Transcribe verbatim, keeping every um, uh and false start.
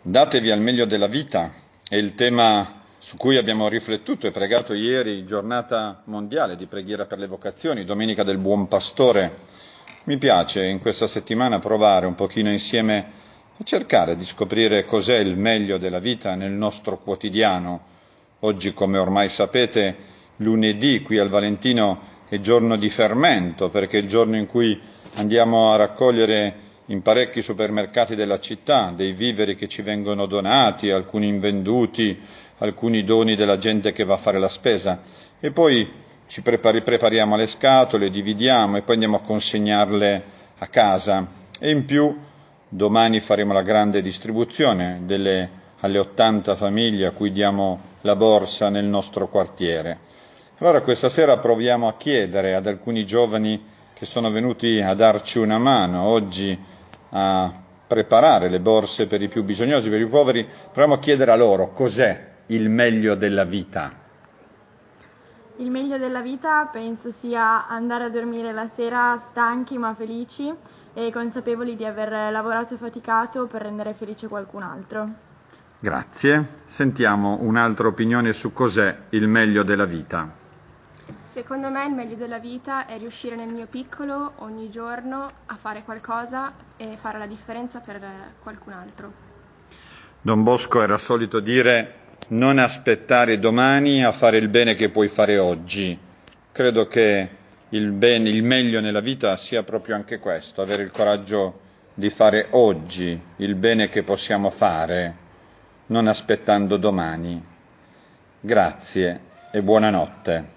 Datevi al meglio della vita è il tema su cui abbiamo riflettuto e pregato ieri, giornata mondiale di preghiera per le vocazioni, Domenica del Buon Pastore. Mi piace in questa settimana provare un pochino insieme a cercare di scoprire cos'è il meglio della vita nel nostro quotidiano. Oggi, come ormai sapete, lunedì qui al Valentino è giorno di fermento, perché è il giorno in cui andiamo a raccogliere in parecchi supermercati della città dei viveri che ci vengono donati, alcuni invenduti, alcuni doni della gente che va a fare la spesa, e poi ci prepari, prepariamo le scatole, dividiamo e poi andiamo a consegnarle a casa. E in più domani faremo la grande distribuzione delle, alle ottanta famiglie a cui diamo la borsa nel nostro quartiere. Allora questa sera proviamo a chiedere ad alcuni giovani che sono venuti a darci una mano oggi a preparare le borse per i più bisognosi, per i poveri, proviamo a chiedere a loro cos'è il meglio della vita. Il meglio della vita penso sia andare a dormire la sera stanchi ma felici e consapevoli di aver lavorato e faticato per rendere felice qualcun altro. Grazie. Sentiamo un'altra opinione su cos'è il meglio della vita. Secondo me il meglio della vita è riuscire nel mio piccolo ogni giorno a fare qualcosa e fare la differenza per qualcun altro. Don Bosco era solito dire: non aspettare domani a fare il bene che puoi fare oggi. Credo che il bene, il meglio nella vita sia proprio anche questo, avere il coraggio di fare oggi il bene che possiamo fare, non aspettando domani. Grazie e buonanotte.